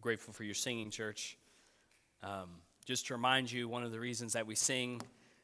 grateful for your singing, church. Just to remind you, one of the reasons that we sing,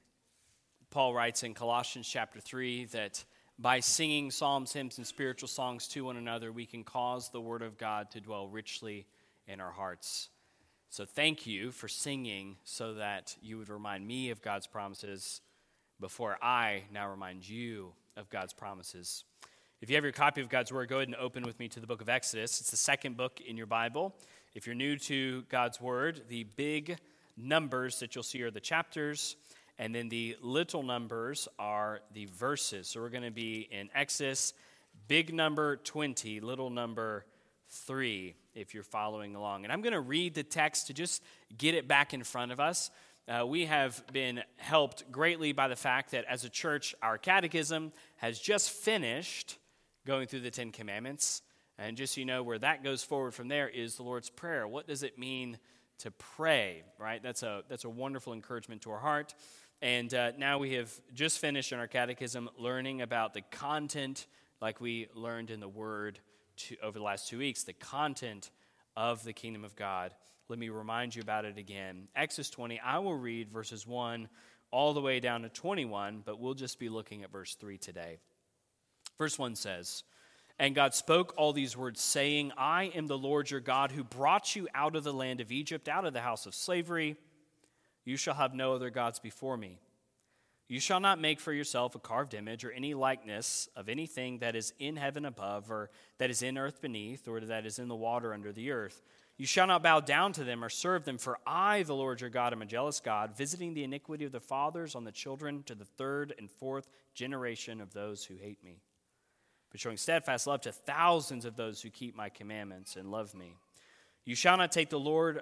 Paul writes in Colossians chapter 3 that by singing psalms, hymns, and spiritual songs to one another, we can cause the word of God to dwell richly in our hearts. So thank you for singing so that you would remind me of God's promises before I now remind you of God's promises. If you have your copy of God's Word, go ahead and open with me to the book of Exodus. It's the second book in your Bible. If you're new to God's Word, the big numbers that you'll see are the chapters, and then the little numbers are the verses. So we're going to be in Exodus, big number 20, little number 3, if you're following along. And I'm going to read the text to just get it back in front of us. We have been helped greatly by the fact that as a church, our catechism has just finished going through the Ten Commandments. And just so you know, where that goes forward from there is the Lord's Prayer. What does it mean to pray, right? That's a wonderful encouragement to our heart. And now we have just finished in our catechism learning about the content, like we learned in the Word over the last 2 weeks, the content of the kingdom of God. Let me remind you about it again. Exodus 20, I will read verses 1 all the way down to 21, but we'll just be looking at verse 3 today. Verse 1 says, "And God spoke all these words, saying, I am the Lord your God, who brought you out of the land of Egypt, out of the house of slavery. You shall have no other gods before me. You shall not make for yourself a carved image or any likeness of anything that is in heaven above, or that is in earth beneath, or that is in the water under the earth. You shall not bow down to them or serve them, for I, the Lord your God, am a jealous God, visiting the iniquity of the fathers on the children to the third and fourth generation of those who hate me, but showing steadfast love to thousands of those who keep my commandments and love me. You shall not take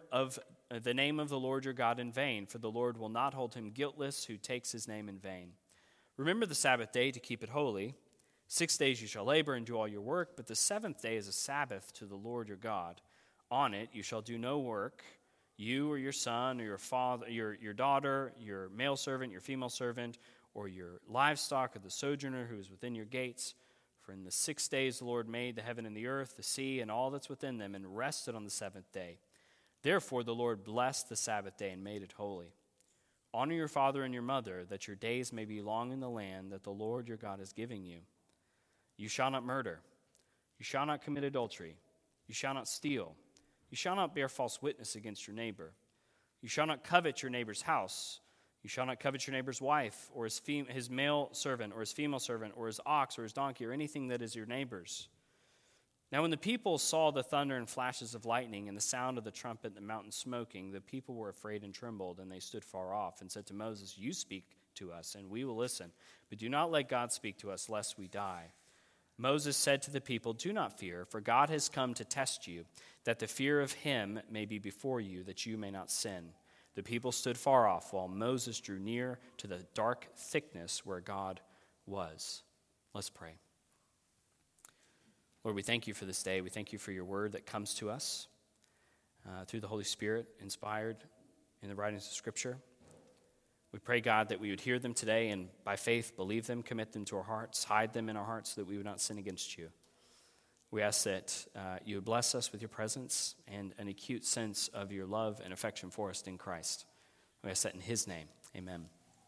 the name of the Lord your God in vain, for the Lord will not hold him guiltless who takes his name in vain. Remember the Sabbath day to keep it holy. 6 days you shall labor and do all your work, but the seventh day is a Sabbath to the Lord your God. On it you shall do no work, you or your son or your father, your daughter, your male servant, your female servant, or your livestock, or the sojourner who is within your gates. For in the 6 days the Lord made the heaven and the earth, the sea, and all that's within them, and rested on the seventh day. Therefore the Lord blessed the Sabbath day and made it holy. Honor your father and your mother, that your days may be long in the land that the Lord your God is giving you. You shall not murder. You shall not commit adultery. You shall not steal. You shall not bear false witness against your neighbor. You shall not covet your neighbor's house. You shall not covet your neighbor's wife, or his male servant, or his female servant, or his ox, or his donkey, or anything that is your neighbor's. Now when the people saw the thunder and flashes of lightning and the sound of the trumpet and the mountain smoking, the people were afraid and trembled, and they stood far off and said to Moses, You speak to us, and we will listen, but do not let God speak to us, lest we die. Moses said to the people, Do not fear, for God has come to test you, that the fear of him may be before you, that you may not sin. The people stood far off, while Moses drew near to the dark thickness where God was. Let's pray. Lord, we thank you for this day. We thank you for your word that comes to us through the Holy Spirit, inspired in the writings of Scripture. We pray, God, that we would hear them today and by faith believe them, commit them to our hearts, hide them in our hearts so that we would not sin against you. We ask that you would bless us with your presence and an acute sense of your love and affection for us in Christ. We ask that in his name. Amen.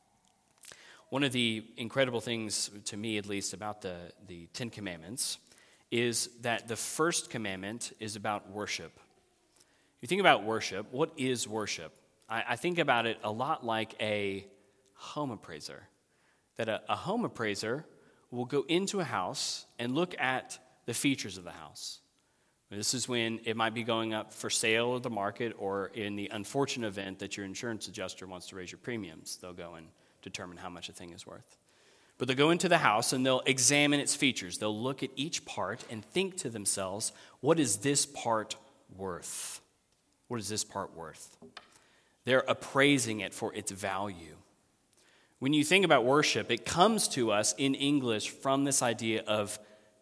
One of the incredible things, to me at least, about the Ten Commandments is that the first commandment is about worship. You think about worship, what is worship? I think about it a lot like a home appraiser. That a home appraiser will go into a house and look at the features of the house. This is when it might be going up for sale or the market, or in the unfortunate event that your insurance adjuster wants to raise your premiums, they'll go and determine how much a thing is worth. But they'll go into the house and they'll examine its features. They'll look at each part and think to themselves, what is this part worth? What is this part worth? They're appraising it for its value. When you think about worship, it comes to us in English from this idea of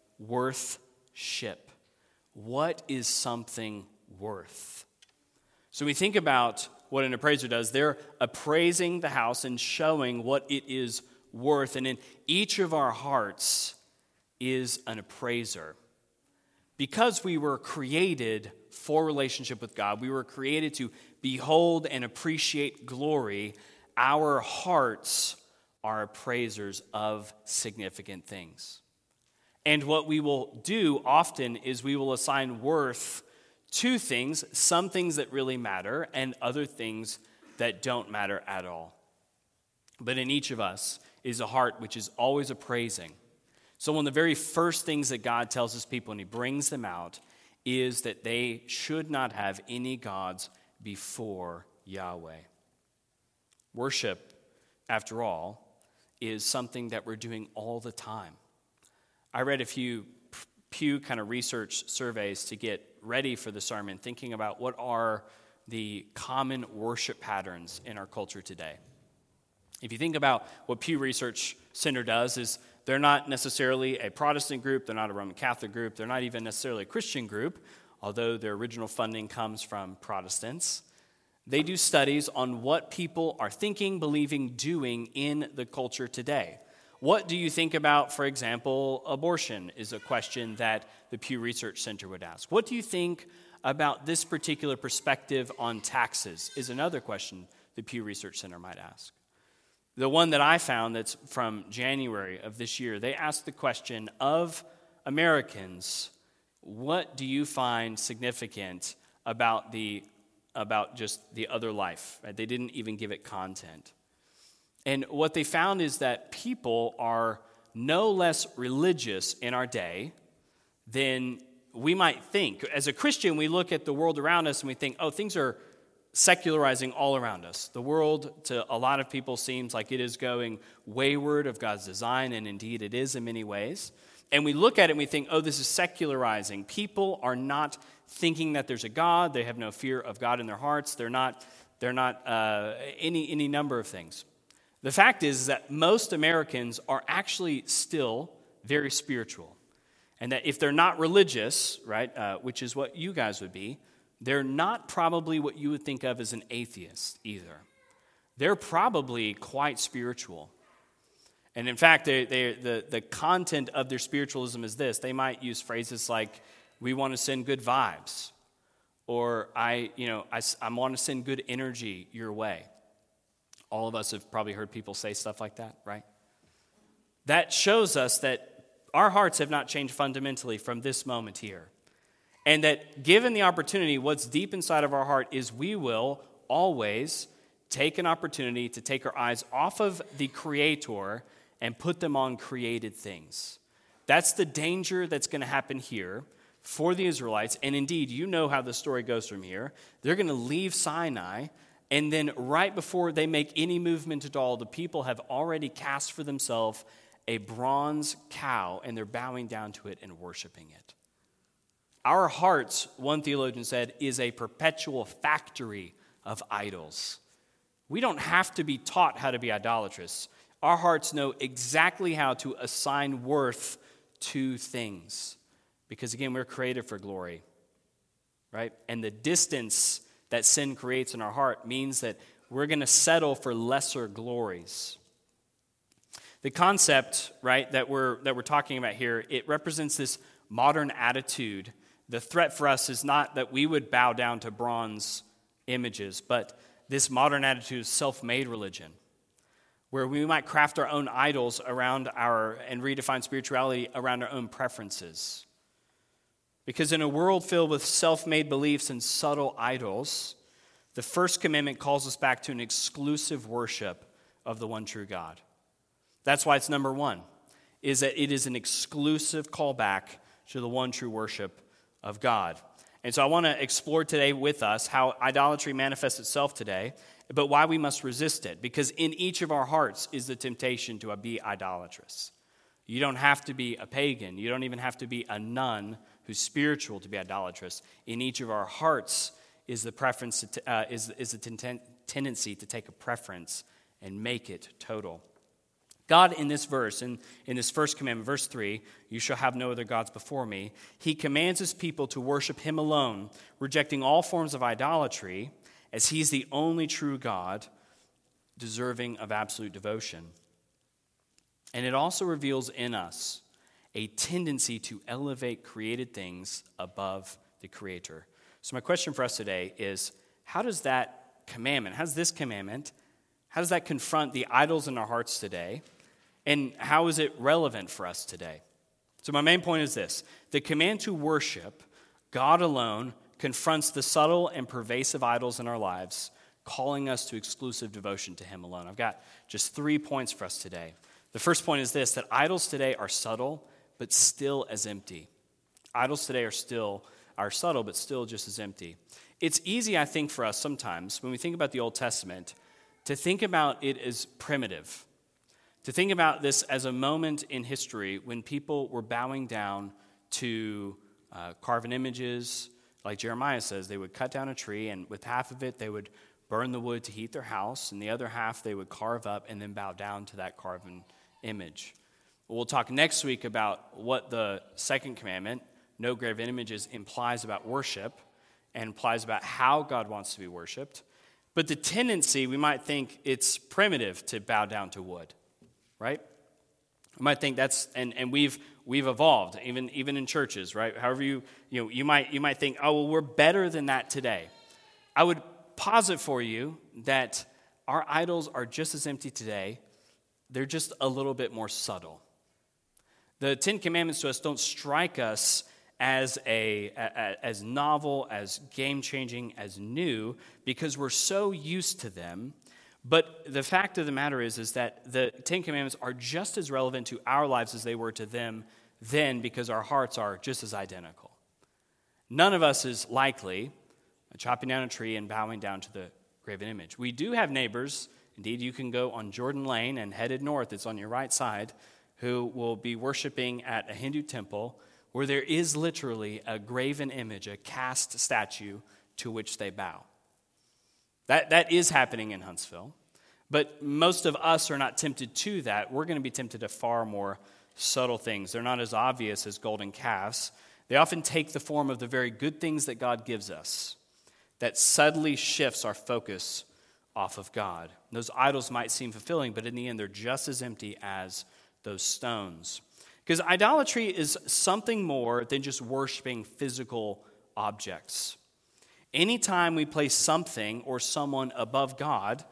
worth-ship. What is something worth? So we think about what an appraiser does. They're appraising the house and showing what it is worth. And in each of our hearts is an appraiser. Because we were created for relationship with God. We were created to behold and appreciate glory. Our hearts are appraisers of significant things. And what we will do often is we will assign worth to things, some things that really matter and other things that don't matter at all. But in each of us is a heart which is always appraising. So one of the very first things that God tells his people when he brings them out is that they should not have any gods before Yahweh. Worship, after all, is something that we're doing all the time. I read a few Pew kind of research surveys to get ready for the sermon, thinking about what are the common worship patterns in our culture today. If you think about what Pew Research Center does, is they're not necessarily a Protestant group, they're not a Roman Catholic group, they're not even necessarily a Christian group, although their original funding comes from Protestants. They do studies on what people are thinking, believing, doing in the culture today. What do you think about, for example, abortion is a question that the Pew Research Center would ask. What do you think about this particular perspective on taxes is another question the Pew Research Center might ask. The one that I found that's from January of this year, they asked the question of Americans, what do you find significant about just the other life? Right? They didn't even give it content. And what they found is that people are no less religious in our day than we might think. As a Christian, we look at the world around us and we think, oh, things are secularizing all around us. The world, to a lot of people, seems like it is going wayward of God's design, and indeed it is in many ways. And we look at it and we think, oh, this is secularizing. People are not thinking that there's a God. They have no fear of God in their hearts. They're not any number of things. The fact is that most Americans are actually still very spiritual. And that if they're not religious, right, which is what you guys would be, they're not probably what you would think of as an atheist either. They're probably quite spiritual. And in fact, the content of their spiritualism is this. They might use phrases like, we want to send good vibes, or I want to send good energy your way. All of us have probably heard people say stuff like that, right? That shows us that our hearts have not changed fundamentally from this moment here. And that given the opportunity, what's deep inside of our heart is we will always take an opportunity to take our eyes off of the Creator and put them on created things. That's the danger that's going to happen here for the Israelites. And indeed, you know how the story goes from here. They're going to leave Sinai, and then right before they make any movement at all, the people have already cast for themselves a bronze cow, and they're bowing down to it and worshiping it. Our hearts, one theologian said, is a perpetual factory of idols. We don't have to be taught how to be idolatrous. Our hearts know exactly how to assign worth to things. Because again, we're created for glory, right? And the distance that sin creates in our heart means that we're going to settle for lesser glories. The concept, right, that we're talking about here, it represents this modern attitude. The threat for us is not that we would bow down to bronze images, but this modern attitude is self-made religion, where we might craft our own idols around and redefine spirituality around our own preferences. Because in a world filled with self-made beliefs and subtle idols, the first commandment calls us back to an exclusive worship of the one true God. That's why it's number one, is that it is an exclusive callback to the one true worship of God. And so I want to explore today with us how idolatry manifests itself today, but why we must resist it. Because in each of our hearts is the temptation to be idolatrous. You don't have to be a pagan. You don't even have to be a nun who's spiritual to be idolatrous. In each of our hearts is the preference is the tendency to take a preference and make it total. God in this verse, in this first commandment, verse 3, you shall have no other gods before me, he commands his people to worship him alone, rejecting all forms of idolatry, as he's the only true God, deserving of absolute devotion. And it also reveals in us a tendency to elevate created things above the Creator. So my question for us today is, how does this commandment, how does that confront the idols in our hearts today? And how is it relevant for us today? So my main point is this: the command to worship God alone confronts the subtle and pervasive idols in our lives, calling us to exclusive devotion to him alone. I've got just 3 points for us today. The first point is this: that idols today are subtle, but still as empty. Idols today are subtle, but still just as empty. It's easy, I think, for us sometimes, when we think about the Old Testament, to think about it as primitive, to think about this as a moment in history when people were bowing down to carven images. Like Jeremiah says, they would cut down a tree, and with half of it, they would burn the wood to heat their house, and the other half they would carve up and then bow down to that carven image. We'll talk next week about what the second commandment, no graven images, implies about worship and implies about how God wants to be worshiped. But the tendency, we might think it's primitive to bow down to wood, right? We might think that's, and we've evolved, even in churches, right? However you might think, oh, well, we're better than that today. I would posit for you that our idols are just as empty today. They're just a little bit more subtle. The Ten Commandments to us don't strike us as novel, as game-changing, as new, because we're so used to them. But the fact of the matter is that the Ten Commandments are just as relevant to our lives as they were to them then, because our hearts are just as identical. None of us is likely chopping down a tree and bowing down to the graven image. We do have neighbors, indeed you can go on Jordan Lane and headed north, it's on your right side, who will be worshiping at a Hindu temple where there is literally a graven image, a cast statue to which they bow. That is happening in Huntsville. But most of us are not tempted to that. We're going to be tempted to far more subtle things. They're not as obvious as golden calves. They often take the form of the very good things that God gives us that subtly shifts our focus off of God. Those idols might seem fulfilling, but in the end, they're just as empty as those stones. Because idolatry is something more than just worshiping physical objects. Anytime we place something or someone above God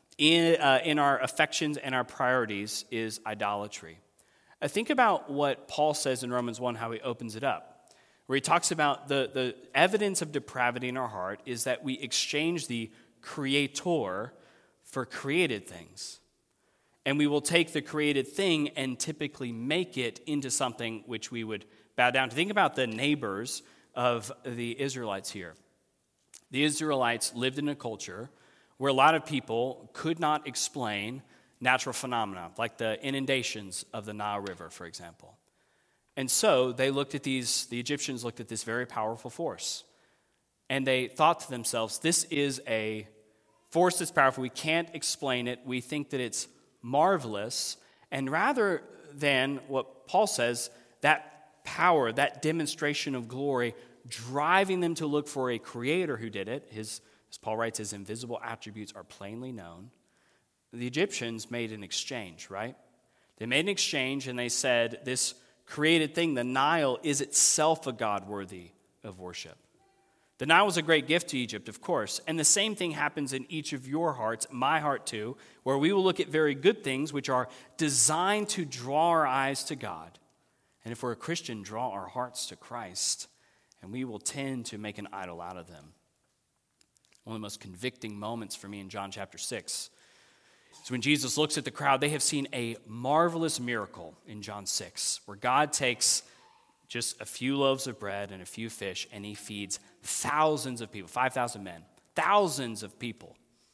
in our affections and our priorities is idolatry. Think about what Paul says in Romans 1, how he opens it up, where he talks about the evidence of depravity in our heart is that we exchange the creator for created things. And we will take the created thing and typically make it into something which we would bow down to. Think about the neighbors of the Israelites here. The Israelites lived in a culture where a lot of people could not explain natural phenomena, like the inundations of the Nile River, for example. And so the Egyptians looked at this very powerful force. And they thought to themselves, this is a force that's powerful. We can't explain it. We think that it's marvelous. And rather than what Paul says, that power, that demonstration of glory, driving them to look for a creator who did it, as Paul writes, his invisible attributes are plainly known. The Egyptians made an exchange, right? They made an exchange and they said, this created thing, the Nile, is itself a God worthy of worship. The Nile was a great gift to Egypt, of course, and the same thing happens in each of your hearts, my heart too, where we will look at very good things which are designed to draw our eyes to God. And if we're a Christian, draw our hearts to Christ, and we will tend to make an idol out of them. One of the most convicting moments for me in John chapter 6 is when Jesus looks at the crowd. They have seen a marvelous miracle in John 6, where God takes just a few loaves of bread and a few fish, and he feeds thousands of people, 5,000 men, thousands of people.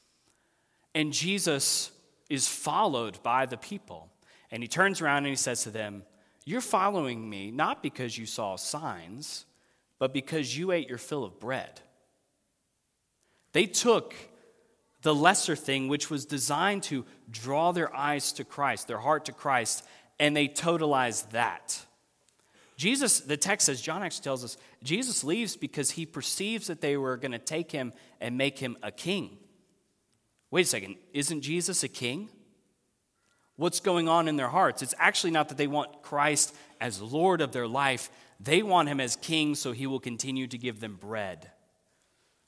And Jesus is followed by the people. And he turns around and he says to them, you're following me not because you saw signs, but because you ate your fill of bread. They took the lesser thing, which was designed to draw their eyes to Christ, their heart to Christ, and they totalized that. Jesus, the text says, John actually tells us, Jesus leaves because he perceives that they were going to take him and make him a king. Wait a second, isn't Jesus a king? What's going on in their hearts? It's actually not that they want Christ as Lord of their life. They want him as king so he will continue to give them bread.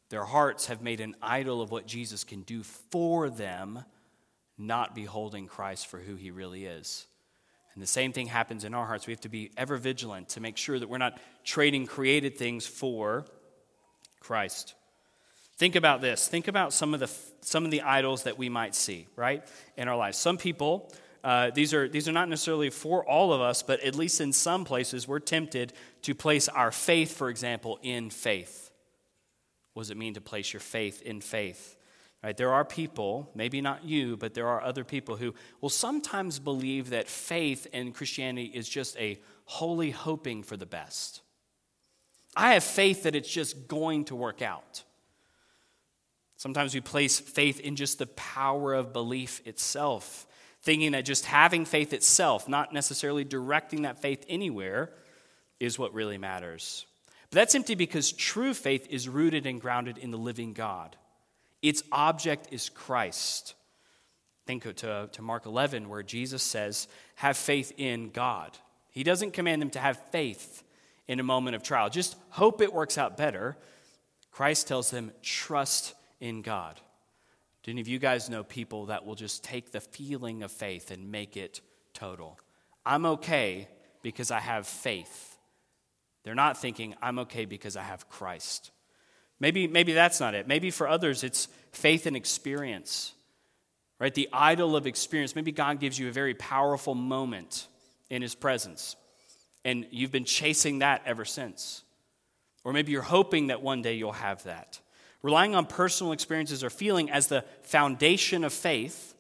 Their hearts have made an idol of what Jesus can do for them, not beholding Christ for who he really is. And the same thing happens in our hearts. We have to be ever vigilant to make sure that we're not trading created things for Christ. Think about this. Think about some of the idols that we might see, right, in our lives. Some people, these are not necessarily for all of us, but at least in some places, we're tempted to place our faith, for example, in faith. What does it mean to place your faith in faith? Right? There are people, maybe not you, but there are other people who will sometimes believe that faith in Christianity is just a holy hoping for the best. I have faith that it's just going to work out. Sometimes we place faith in just the power of belief itself, thinking that just having faith itself, not necessarily directing that faith anywhere, is what really matters. But that's empty because true faith is rooted and grounded in the living God. Its object is Christ. Think to Mark 11 where Jesus says, have faith in God. He doesn't command them to have faith in a moment of trial. Just hope it works out better. Christ tells them, trust in God. Do any of you guys know people that will just take the feeling of faith and make it total? I'm okay because I have faith. They're not thinking, I'm okay because I have Christ. Maybe that's not it. Maybe for others, it's faith and experience, right? The idol of experience. Maybe God gives you a very powerful moment in his presence, and you've been chasing that ever since. Or maybe you're hoping that one day you'll have that. Relying on personal experiences or feeling as the foundation of faith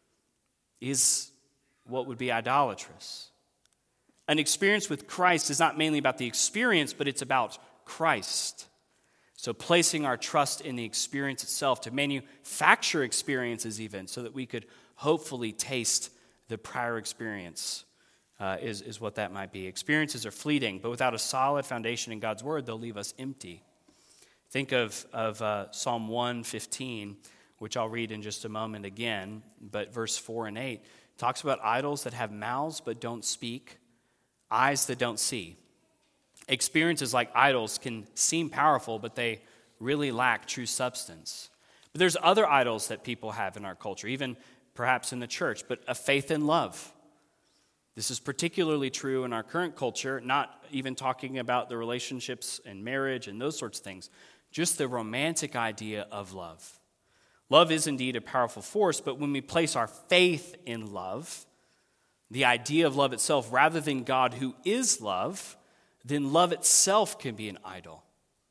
is what would be idolatrous. An experience with Christ is not mainly about the experience, but it's about Christ. So placing our trust in the experience itself, to manufacture experiences even, so that we could hopefully taste the prior experience is what that might be. Experiences are fleeting, but without a solid foundation in God's word, they'll leave us empty. Think of Psalm 115, which I'll read in just a moment again, but verse 4 and 8 talks about idols that have mouths but don't speak, eyes that don't see. Experiences like idols can seem powerful, but they really lack true substance. But there's other idols that people have in our culture, even perhaps in the church, but a faith in love. This is particularly true in our current culture, not even talking about the relationships and marriage and those sorts of things, just the romantic idea of love. Love is indeed a powerful force, but when we place our faith in love, the idea of love itself, rather than God who is love, then love itself can be an idol.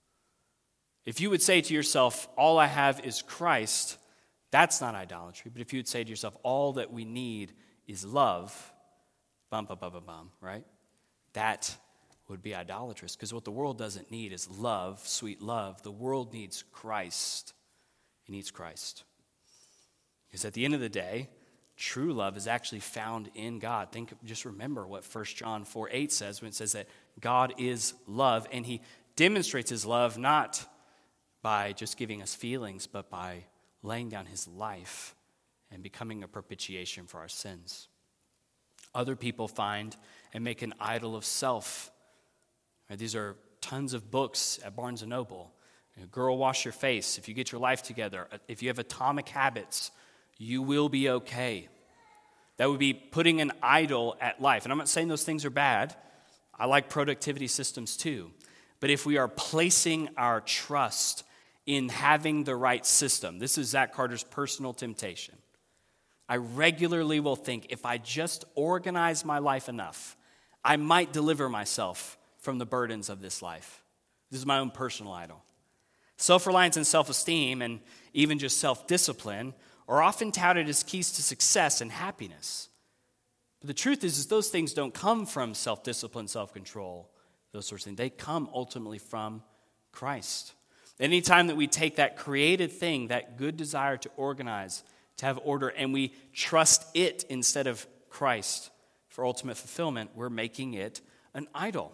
If you would say to yourself, all I have is Christ, that's not idolatry. But if you would say to yourself, all that we need is love, right? That would be idolatrous, because what the world doesn't need is love, sweet love. The world needs Christ. It needs Christ. Because at the end of the day, true love is actually found in God. Just remember what 1 John 4:8 says when it says that God is love, and he demonstrates his love not by just giving us feelings, but by laying down his life and becoming a propitiation for our sins. Other people find and make an idol of self. Right? These are tons of books at Barnes & Noble. Girl, wash your face. If you get your life together, if you have atomic habits, you will be okay. That would be putting an idol at life. And I'm not saying those things are bad. I like productivity systems too. But if we are placing our trust in having the right system, this is Zach Carter's personal temptation. I regularly will think, if I just organize my life enough, I might deliver myself from the burdens of this life. This is my own personal idol. Self-reliance and self-esteem, and even just self-discipline, are often touted as keys to success and happiness. But the truth is those things don't come from self-discipline, self-control, those sorts of things. They come ultimately from Christ. Anytime that we take that created thing, that good desire to organize, to have order, and we trust it instead of Christ for ultimate fulfillment, we're making it an idol.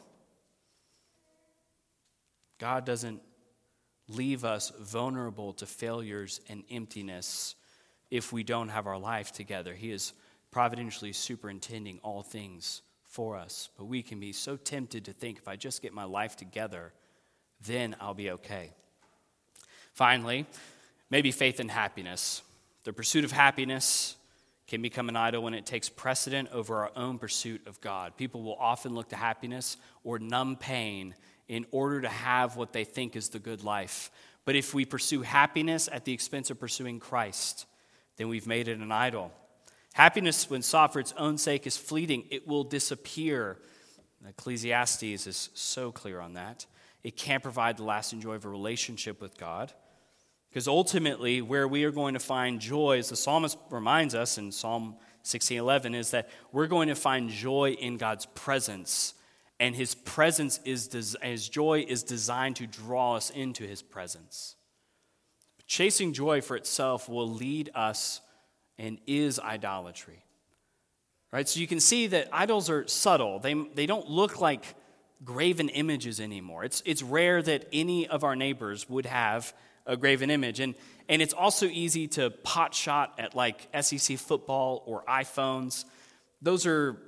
God doesn't leave us vulnerable to failures and emptiness if we don't have our life together. He is providentially superintending all things for us. But we can be so tempted to think, if I just get my life together, then I'll be okay. Finally, maybe faith and happiness. The pursuit of happiness can become an idol when it takes precedent over our own pursuit of God. People will often look to happiness or numb pain in order to have what they think is the good life. But if we pursue happiness at the expense of pursuing Christ, then we've made it an idol. Happiness, when sought for its own sake, is fleeting. It will disappear. Ecclesiastes is so clear on that. It can't provide the lasting joy of a relationship with God. Because ultimately, where we are going to find joy, as the psalmist reminds us in Psalm 16:11, is that we're going to find joy in God's presence. And his joy is designed to draw us into his presence. Chasing joy for itself will lead us and is idolatry. Right? So you can see that idols are subtle. They don't look like graven images anymore. It's rare that any of our neighbors would have a graven image. And it's also easy to pot shot at like SEC football or iPhones. Those are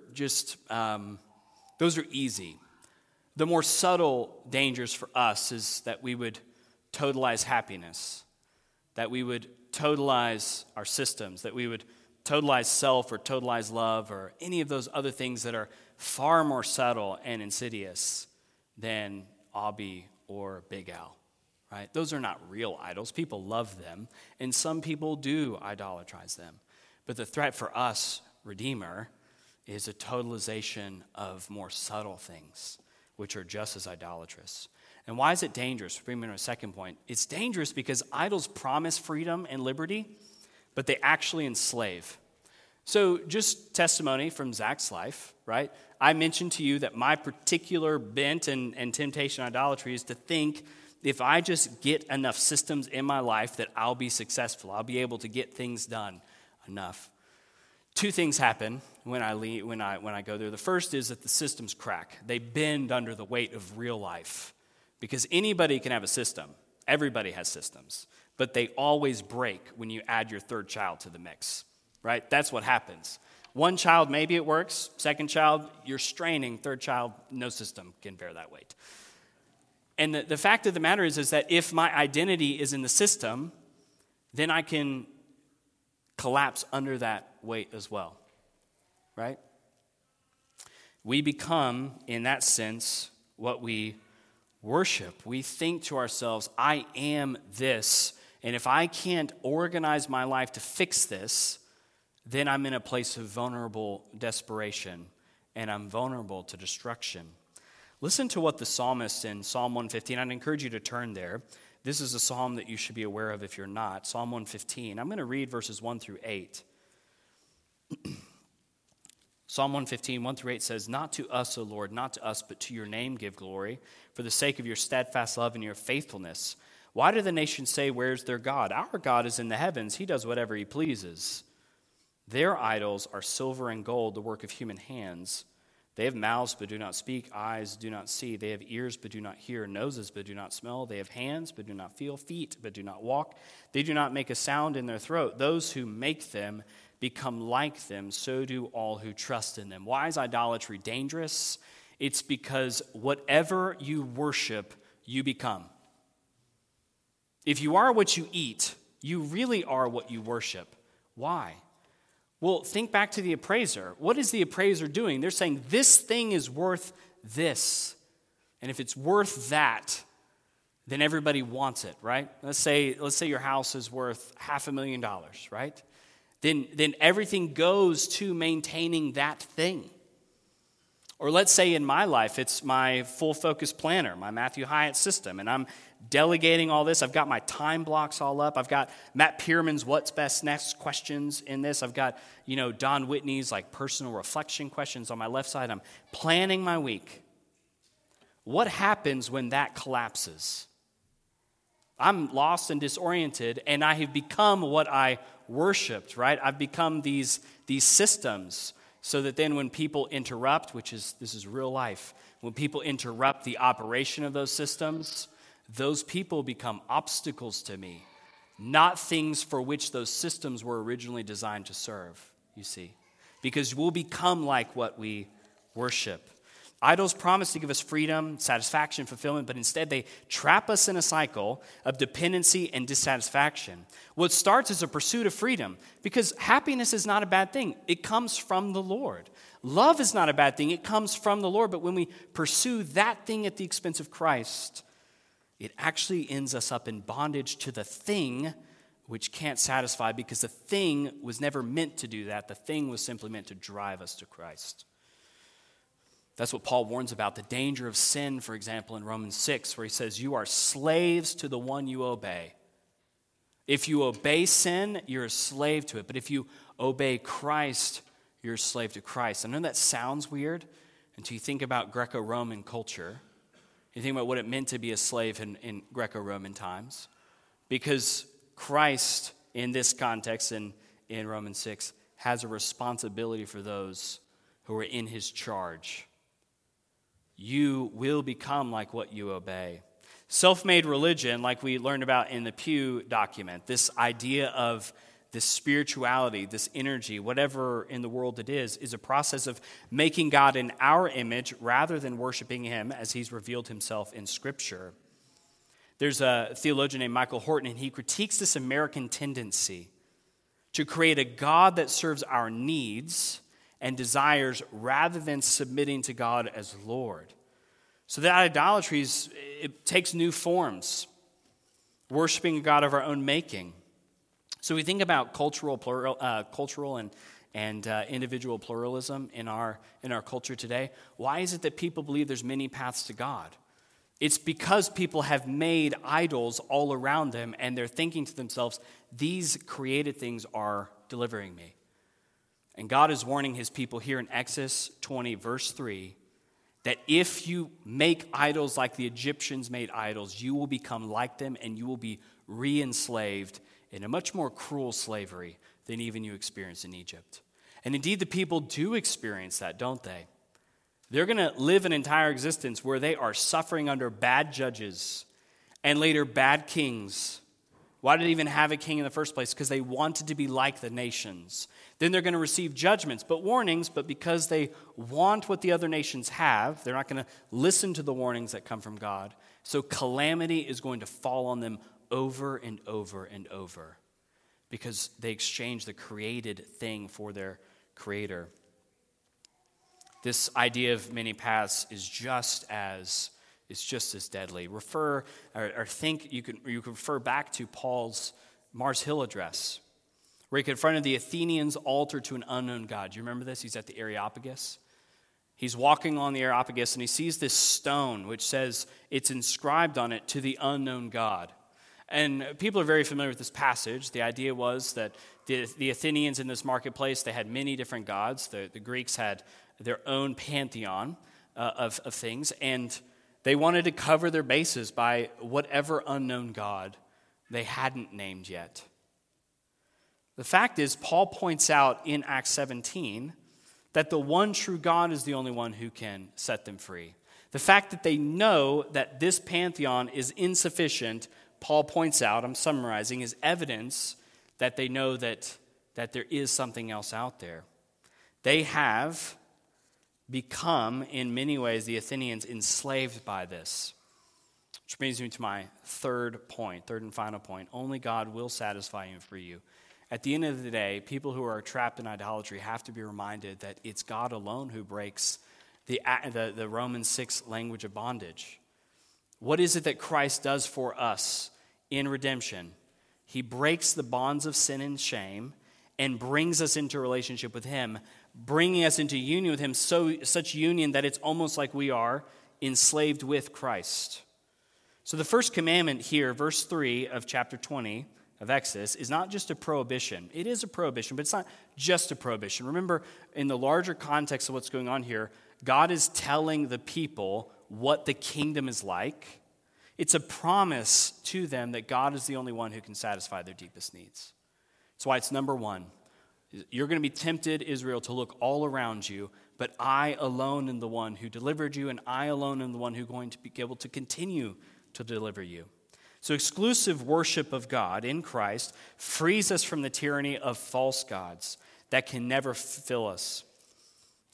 easy. The more subtle dangers for us is that we would totalize happiness, that we would totalize our systems, that we would totalize self or totalize love or any of those other things that are far more subtle and insidious than Abby or Big Al, right? Those are not real idols. People love them, and some people do idolatrize them. But the threat for us, Redeemer, is a totalization of more subtle things, which are just as idolatrous. And why is it dangerous? Bring me to a second point. It's dangerous because idols promise freedom and liberty, but they actually enslave. So just testimony from Zach's life, right? I mentioned to you that my particular bent and temptation idolatry is to think if I just get enough systems in my life that I'll be successful. I'll be able to get things done enough. Two things happen when I go there. The first is that the systems crack. They bend under the weight of real life. Because anybody can have a system. Everybody has systems. But they always break when you add your third child to the mix. Right? That's what happens. One child, maybe it works. Second child, you're straining. Third child, no system can bear that weight. And the fact of the matter is that if my identity is in the system, then I can collapse under that weight as well. Right? We become, in that sense, what we worship. We think to ourselves, I am this, and if I can't organize my life to fix this, then I'm in a place of vulnerable desperation, and I'm vulnerable to destruction. Listen to what the psalmist in Psalm 115, I'd encourage you to turn there. This is a psalm that you should be aware of if you're not. Psalm 115. I'm going to read verses 1 through 8. Psalm 115, 1 through 8 says, Not to us, O Lord, not to us, but to your name give glory, for the sake of your steadfast love and your faithfulness. Why do the nations say, Where's their God? Our God is in the heavens. He does whatever he pleases. Their idols are silver and gold, the work of human hands. They have mouths but do not speak, eyes do not see. They have ears but do not hear, noses but do not smell. They have hands but do not feel, feet but do not walk. They do not make a sound in their throat. Those who make them become like them, so do all who trust in them. Why is idolatry dangerous? It's because whatever you worship, you become. If you are what you eat, you really are what you worship. Why? Well, think back to the appraiser. What is the appraiser doing? They're saying this thing is worth this. And if it's worth that, then everybody wants it, right? Let's say your house is worth $500,000, right? Then everything goes to maintaining that thing. Or let's say in my life, it's my full focus planner, my Matthew Hyatt system, and I'm delegating all this. I've got my time blocks all up. I've got Matt Pierman's what's best next questions in this. I've got, Don Whitney's like personal reflection questions on my left side. I'm planning my week. What happens when that collapses? I'm lost and disoriented, and I have become what I worshipped, right? I've become these systems so that then when people interrupt, this is real life, when people interrupt the operation of those systems, those people become obstacles to me, not things for which those systems were originally designed to serve, you see. Because we'll become like what we worship. Idols promise to give us freedom, satisfaction, fulfillment, but instead they trap us in a cycle of dependency and dissatisfaction. What starts as a pursuit of freedom, because happiness is not a bad thing. It comes from the Lord. Love is not a bad thing. It comes from the Lord. But when we pursue that thing at the expense of Christ, it actually ends us up in bondage to the thing which can't satisfy, because the thing was never meant to do that. The thing was simply meant to drive us to Christ. That's what Paul warns about, the danger of sin, for example, in Romans 6, where he says, you are slaves to the one you obey. If you obey sin, you're a slave to it. But if you obey Christ, you're a slave to Christ. I know that sounds weird until you think about Greco-Roman culture. You think about what it meant to be a slave in Greco-Roman times. Because Christ, in this context, in Romans 6, has a responsibility for those who are in his charge. You will become like what you obey. Self-made religion, like we learned about in the Pew document, this idea of this spirituality, this energy, whatever in the world it is a process of making God in our image rather than worshiping him as he's revealed himself in Scripture. There's a theologian named Michael Horton, and he critiques this American tendency to create a God that serves our needs and desires rather than submitting to God as Lord. So that idolatry it takes new forms, worshiping a God of our own making. So we think about cultural and individual pluralism in our culture today. Why is it that people believe there's many paths to God? It's because people have made idols all around them, and they're thinking to themselves, these created things are delivering me. And God is warning his people here in Exodus 20, verse 3, that if you make idols like the Egyptians made idols, you will become like them, and you will be re-enslaved in a much more cruel slavery than even you experienced in Egypt. And indeed, the people do experience that, don't they? They're going to live an entire existence where they are suffering under bad judges and later bad kings. Why did they even have a king in the first place? Because they wanted to be like the nations. Then they're going to receive judgments, but warnings, but because they want what the other nations have, they're not going to listen to the warnings that come from God. So calamity is going to fall on them over and over and over because they exchange the created thing for their creator. This idea of many paths is just as deadly. You can refer back to Paul's Mars Hill address, where he confronted the Athenians' altar to an unknown god. Do you remember this? He's at the Areopagus. He's walking on the Areopagus, and he sees this stone, which says it's inscribed on it to the unknown god. And people are very familiar with this passage. The idea was that the Athenians in this marketplace, they had many different gods. The Greeks had their own pantheon of things, and they wanted to cover their bases by whatever unknown god they hadn't named yet. The fact is, Paul points out in Acts 17 that the one true God is the only one who can set them free. The fact that they know that this pantheon is insufficient, Paul points out, I'm summarizing, is evidence that they know that there is something else out there. They have become, in many ways, the Athenians, enslaved by this. Which brings me to my third and final point. Only God will satisfy and free you. At the end of the day, people who are trapped in idolatry have to be reminded that it's God alone who breaks the Romans 6 language of bondage. What is it that Christ does for us in redemption? He breaks the bonds of sin and shame and brings us into relationship with him, bringing us into union with him, such union that it's almost like we are enslaved with Christ. So the first commandment here, verse 3 of chapter 20 of Exodus, is not just a prohibition. It is a prohibition, but it's not just a prohibition. Remember, in the larger context of what's going on here, God is telling the people what the kingdom is like. It's a promise to them that God is the only one who can satisfy their deepest needs. That's why it's number one. You're going to be tempted, Israel, to look all around you, but I alone am the one who delivered you, and I alone am the one who's going to be able to continue to deliver you. So exclusive worship of God in Christ frees us from the tyranny of false gods that can never fulfill us.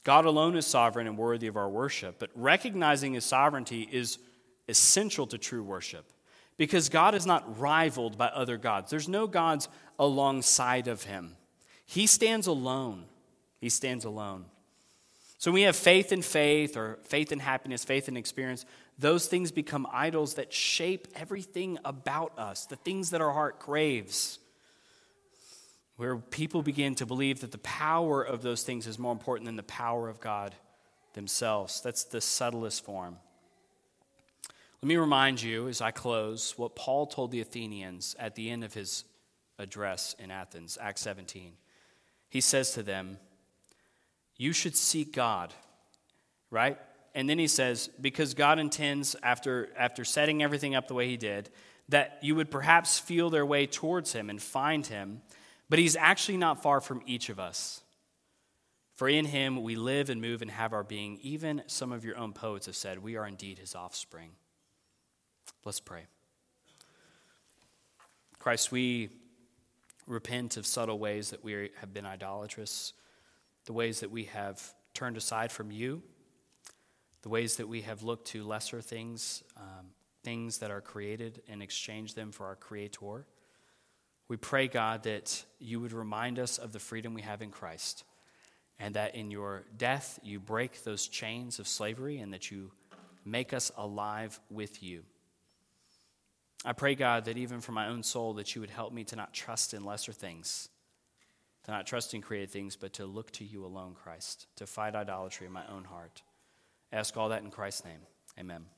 God alone is sovereign and worthy of our worship, but recognizing his sovereignty is essential to true worship because God is not rivaled by other gods. There's no gods alongside of him. He stands alone. He stands alone. So when we have faith in faith or faith in happiness, faith in experience, those things become idols that shape everything about us, the things that our heart craves, where people begin to believe that the power of those things is more important than the power of God themselves. That's the subtlest form. Let me remind you as I close what Paul told the Athenians at the end of his address in Athens, Acts 17. He says to them, you should seek God, right? And then he says, because God intends, after setting everything up the way he did, that you would perhaps feel their way towards him and find him, but he's actually not far from each of us. For in him we live and move and have our being. Even some of your own poets have said, we are indeed his offspring. Let's pray. Christ, we repent of subtle ways that we have been idolatrous, the ways that we have turned aside from you, the ways that we have looked to lesser things, things that are created, and exchanged them for our Creator. We pray, God, that you would remind us of the freedom we have in Christ, and that in your death you break those chains of slavery and that you make us alive with you. I pray, God, that even for my own soul, that you would help me to not trust in lesser things, to not trust in created things, but to look to you alone, Christ, to fight idolatry in my own heart. I ask all that in Christ's name. Amen.